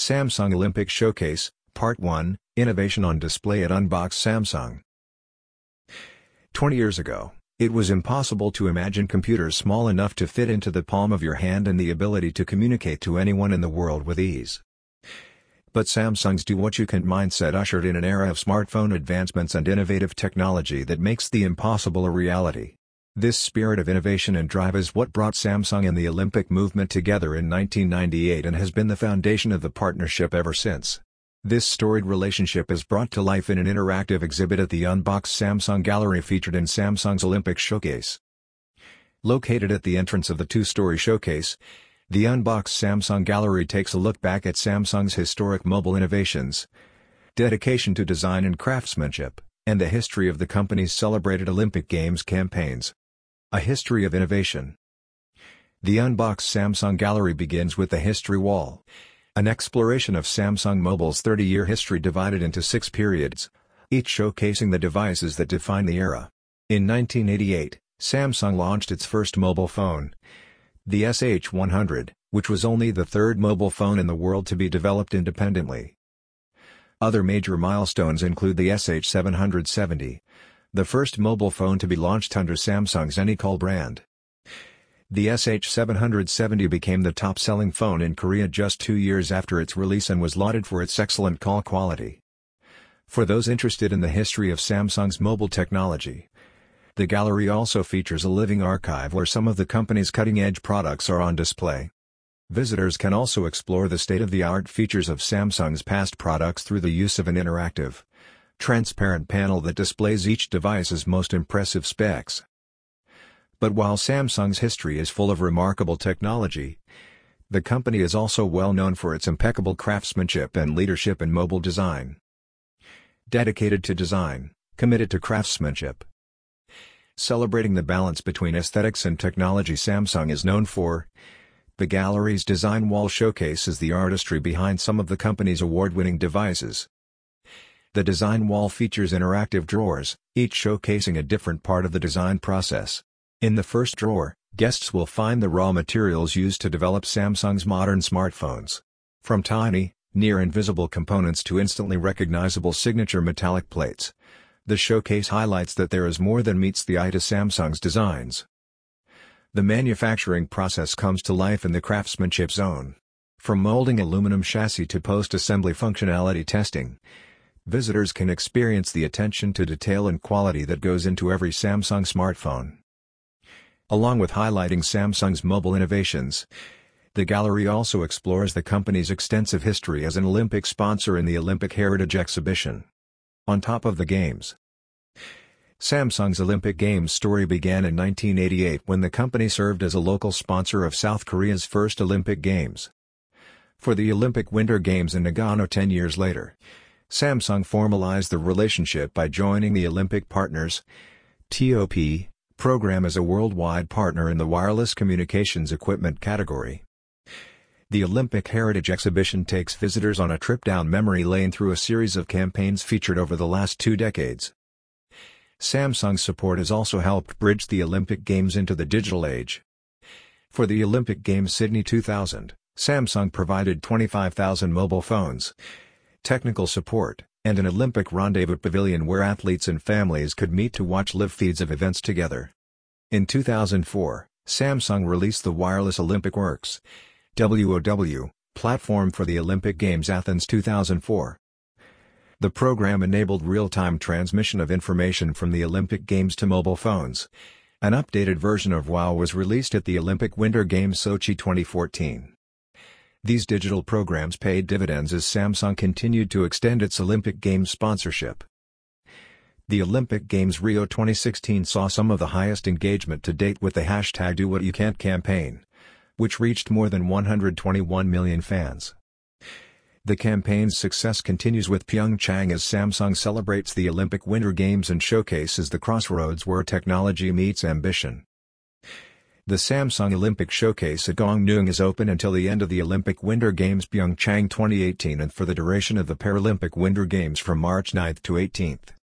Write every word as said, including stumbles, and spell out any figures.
Samsung Olympic Showcase, Part one, Innovation on Display at Unbox Samsung. twenty years ago, it was impossible to imagine computers small enough to fit into the palm of your hand and the ability to communicate to anyone in the world with ease. But Samsung's do-what-you-can mindset ushered in an era of smartphone advancements and innovative technology that makes the impossible a reality. This spirit of innovation and drive is what brought Samsung and the Olympic movement together in nineteen ninety-eight and has been the foundation of the partnership ever since. This storied relationship is brought to life in an interactive exhibit at the Unbox Samsung Gallery featured in Samsung's Olympic Showcase. Located at the entrance of the two-story showcase, the Unbox Samsung Gallery takes a look back at Samsung's historic mobile innovations, dedication to design and craftsmanship, and the history of the company's celebrated Olympic Games campaigns. A history of innovation. The Unbox Samsung Gallery begins with the History Wall, an exploration of Samsung Mobile's thirty-year history divided into six periods, each showcasing the devices that define the era. In nineteen eighty-eight, Samsung launched its first mobile phone, the S H one hundred, which was only the third mobile phone in the world to be developed independently. Other major milestones include the S H seven seventy, the first mobile phone to be launched under Samsung's AnyCall brand. The S H seven seventy became the top-selling phone in Korea just two years after its release and was lauded for its excellent call quality. For those interested in the history of Samsung's mobile technology, the gallery also features a living archive where some of the company's cutting-edge products are on display. Visitors can also explore the state-of-the-art features of Samsung's past products through the use of an interactive, transparent panel that displays each device's most impressive specs. But while Samsung's history is full of remarkable technology, the company is also well known for its impeccable craftsmanship and leadership in mobile design. Dedicated to design, committed to craftsmanship. Celebrating the balance between aesthetics and technology Samsung is known for, the gallery's design wall showcases the artistry behind some of the company's award-winning devices. The design wall features interactive drawers, each showcasing a different part of the design process. In the first drawer, guests will find the raw materials used to develop Samsung's modern smartphones. From tiny, near-invisible components to instantly recognizable signature metallic plates, the showcase highlights that there is more than meets the eye to Samsung's designs. The manufacturing process comes to life in the craftsmanship zone. From molding aluminum chassis to post-assembly functionality testing, visitors can experience the attention to detail and quality that goes into every Samsung smartphone. Along with highlighting Samsung's mobile innovations, the gallery also explores the company's extensive history as an Olympic sponsor in the Olympic Heritage Exhibition. On top of the Games, Samsung's Olympic Games story began in nineteen eighty-eight when the company served as a local sponsor of South Korea's first Olympic Games. For the Olympic Winter Games in Nagano ten years later, Samsung formalized the relationship by joining the Olympic Partners (T O P) program as a worldwide partner in the wireless communications equipment category. The Olympic Heritage Exhibition takes visitors on a trip down memory lane through a series of campaigns featured over the last two decades. Samsung's support has also helped bridge the Olympic Games into the digital age. For the Olympic Games Sydney two thousand, Samsung provided twenty-five thousand mobile phones, technical support, and an Olympic rendezvous pavilion where athletes and families could meet to watch live feeds of events together. In two thousand four, Samsung released the Wireless Olympic Works (W O W) platform for the Olympic Games Athens two thousand four. The program enabled real-time transmission of information from the Olympic Games to mobile phones. An updated version of WOW was released at the Olympic Winter Games Sochi twenty fourteen. These digital programs paid dividends as Samsung continued to extend its Olympic Games sponsorship. The Olympic Games Rio twenty sixteen saw some of the highest engagement to date with the hashtag Do What You Can't campaign, which reached more than one hundred twenty-one million fans. The campaign's success continues with Pyeongchang as Samsung celebrates the Olympic Winter Games and showcases the crossroads where technology meets ambition. The Samsung Olympic Showcase at Gangneung is open until the end of the Olympic Winter Games Pyeongchang twenty eighteen and for the duration of the Paralympic Winter Games from March ninth to eighteenth.